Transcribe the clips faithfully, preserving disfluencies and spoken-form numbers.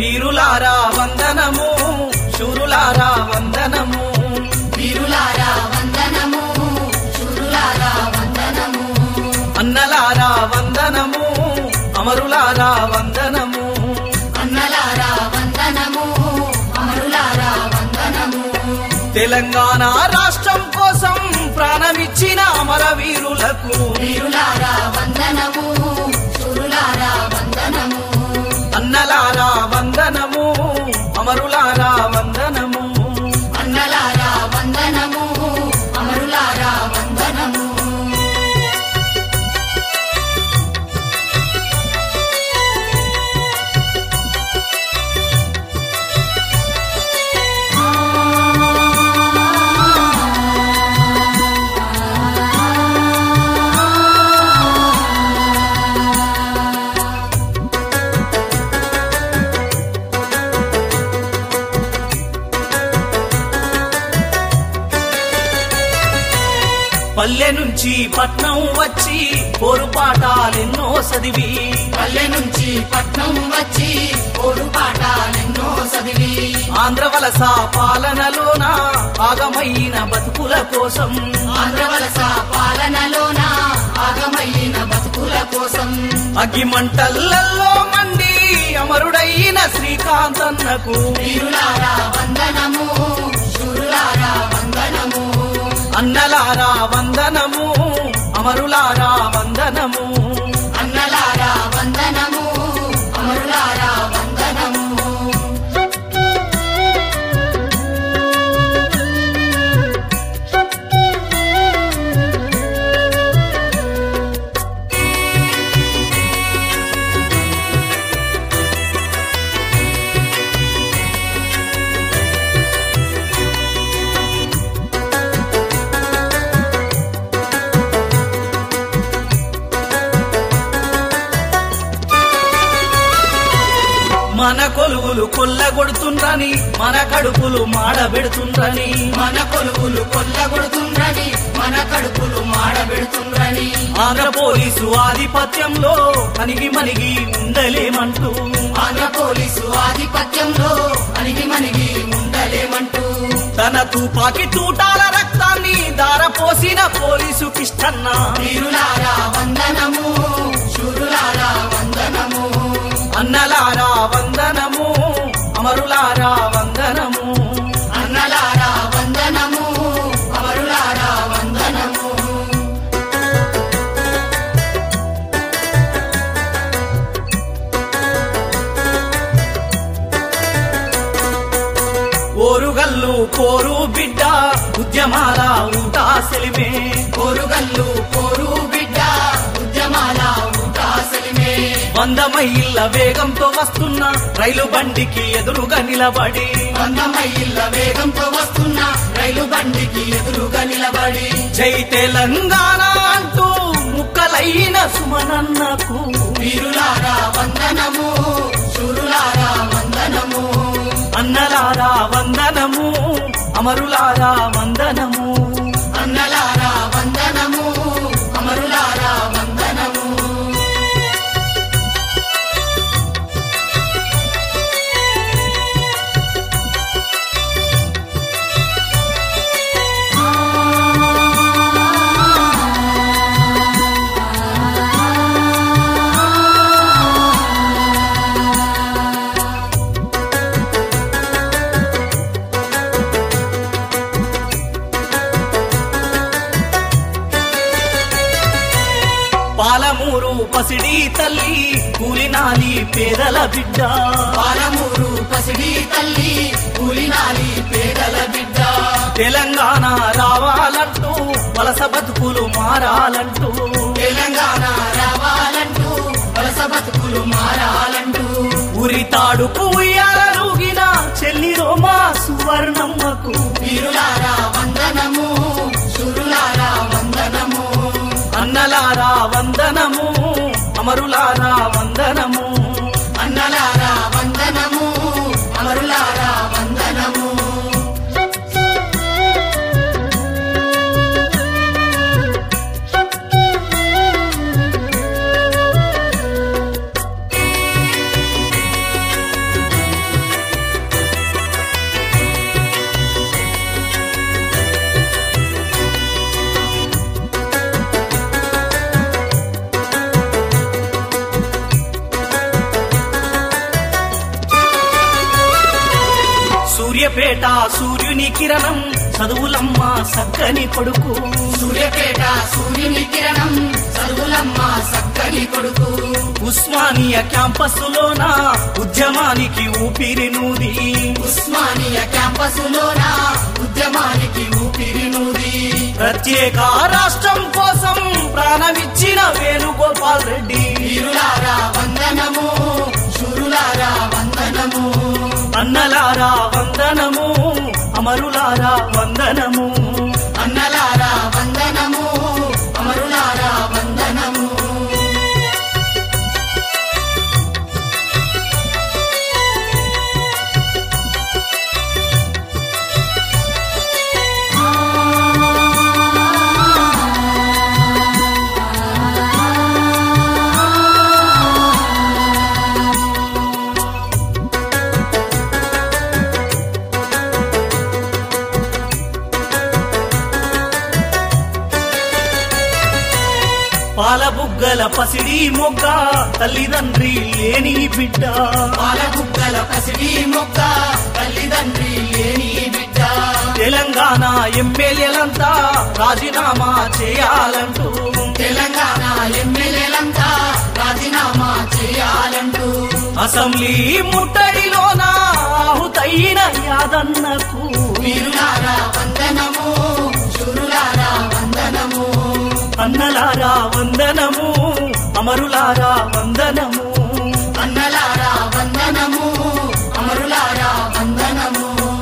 వీరులారా వందనము, శూరులారా వందనము, వీరులారా వందనము, శూరులారా వందనము, అన్నలారా వందనము, అమరులారా వందనము, అన్నలారా వందనము, అమరులారా వందనము. తెలంగాణ రాష్ట్రం కోసం ప్రాణమిచ్చిన అమరవీరులకు వీరులారా వందనము, శూరులారా వందనము, అన్నలారా వందనము, అమరులారా వందనము, అన్నలారా వందనము, అమరులారా వందనము. పల్లె నుంచి పట్నం వచ్చి పోరుపాటాలెన్నో చదివి, పల్లె నుంచి పట్నం వచ్చి ఓడు పాఠాలెన్నో చదివి, ఆంధ్రవలస పాలనలోన ఆగమైన బతుకుల కోసం ఆంధ్రవలస పాలనలోన ఆగమైన బతుకుల కోసం అగ్గిమంటల్లో మండి అమరుడైన శ్రీకాంతన్నకు వీరులారా వందనము, శూరులారా వందనము, అన్నలారా వందనము, అమరులారా వందనము, అన్నలారా వందనము, అమరులారా వందనము. మన కొలువులు కొల్లగొడుతుండ్రని, మన కడుపులు మాడబెడుతుండ్రని, మన కొలువులు కొల్లగొడుతుండ్రని, మన కడుపులు మాడబెడుతుండ్రని, ఆంధ్ర పోలీసు ఆధిపత్యంలో అణిగి మణిగి ఉండలేమంటూ ఆంధ్ర పోలీసు ఆధిపత్యంలో అణిగి మణిగి ఉండలేమంటూ తన తుపాకి తూటాల రక్తాన్ని దారపోసిన పోలీసు కిష్టన్న వీరులారా వందనము, శూరులారా వందనము, అన్నలారా వందనము, అమరులారా వందనము, అన్నలారా వందనము, అమరులారా వందనము. ఓరుగల్లు పోరు బిడ్డ ఉద్యమాల ఊటా సెలిమే, కోరుగల్లు పోరు బిడ్డ ఉద్యమాల ఊటాసలిమే, వంద మైళ్ళ వేగంతో వస్తున్న రైలు బండికి ఎదురుగా నిలబడి వంద మైళ్ళ వేగంతో వస్తున్న రైలు బండికి ఎదురుగా నిలబడి జై తెలంగాణ అంటూ ముక్కలైన సుమనన్నకు వీరులారా వందనము, శూరులారా వందనము, అన్నలారా వందనము, అమరులారా వందనము, అన్నలారా వందనము, అమరులారా వందనము. పాలమూరు పసిడి తల్లి కూలినాలి పేదల బిడ్డ, పాలమూరు పసిడి తల్లి కూలినాలి పేదల బిడ్డ, తెలంగాణ రావాలంటూ వలస బతుకులు మారాలంటూ తెలంగాణ రావాలంటూ వలస బతుకులు మారాలంటూ ఉరి తాడుకు ఉయ్యాలూగిన చెల్లి రోమా సువర్ణమ్మకు వీరులారా వందనము, శూరులారా వందనము, అన్నలారా వందనము, అమరులారా వందనము, అన్నలారా వందనము, అమరులారా వందనము. సూర్యపేట సూర్యుని కిరణం చదువులమ్మ సక్కని కొడుకు సూర్యపేట సూర్యుని కిరణం చదువులమ్మ సక్కని కొడుకు ఉస్మానియా క్యాంపస్సులోన ఉద్యమానికి ఊపిరి నూది ఉస్మానియా క్యాంపస్సులోన ఉద్యమానికి ఊపిరి నూది ప్రత్యేక రాష్ట్రం కోసం ప్రాణమిచ్చిన వేణుగోపాల్ రెడ్డి వీరులారా వందనము శూరులారా వందనము అన్నలారా వందనము అమరులారా వందనము అన్నలారా వందనము అమరులారా వందనము పాలబుగ్గల పసిడి మొగ్గ తల్లిదండ్రి లేని బిడ్డ పాలబుగ్గల పసిడి మొక్క తల్లిదండ్రి లేని బిడ్డ తెలంగాణ ఎమ్మెల్యేలంతా రాజీనామా చేయాలంటూ తెలంగాణ ఎమ్మెల్యేలంతా రాజీనామా చేయాలంటూ అసెంబ్లీ ముట్టడిలోన ఆహుతైన యాదన్నకు వీరులారా వందనము శూరులారా వందనము అన్నలారా వందనము అమరులారా వందనము అన్నలారా వందనము అమరులారా వందనము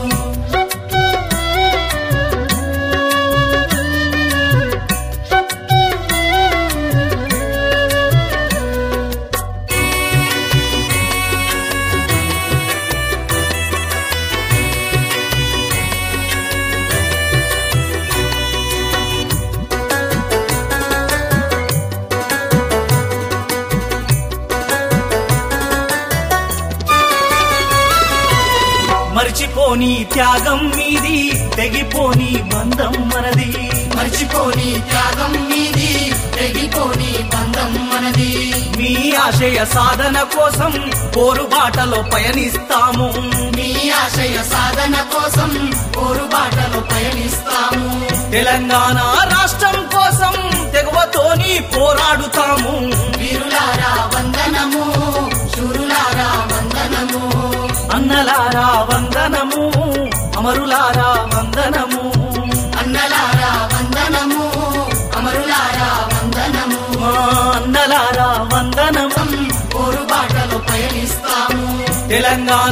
మర్చిపోని త్యాగం మీది తెగిపోని బంధం మనది మర్చిపోని త్యాగం మీది తెగిపోని బంధం మనది మీ ఆశయ సాధన కోసం పోరుబాటలో పయనిస్తాము మీ ఆశయ సాధన కోసం పోరుబాటలో పయనిస్తాము తెలంగాణ రాష్ట్రం కోసం తెగువతోని పోరాడుతాము వీరులారా వందనము శూరులారా వందనము అన్నలారా వందనము అమరులారా వందనము అన్నలారా వందనము అమరులారా వందనము మా అన్నలారా వందనము పోరుబాటలో పయనిస్తాము తెలంగాణ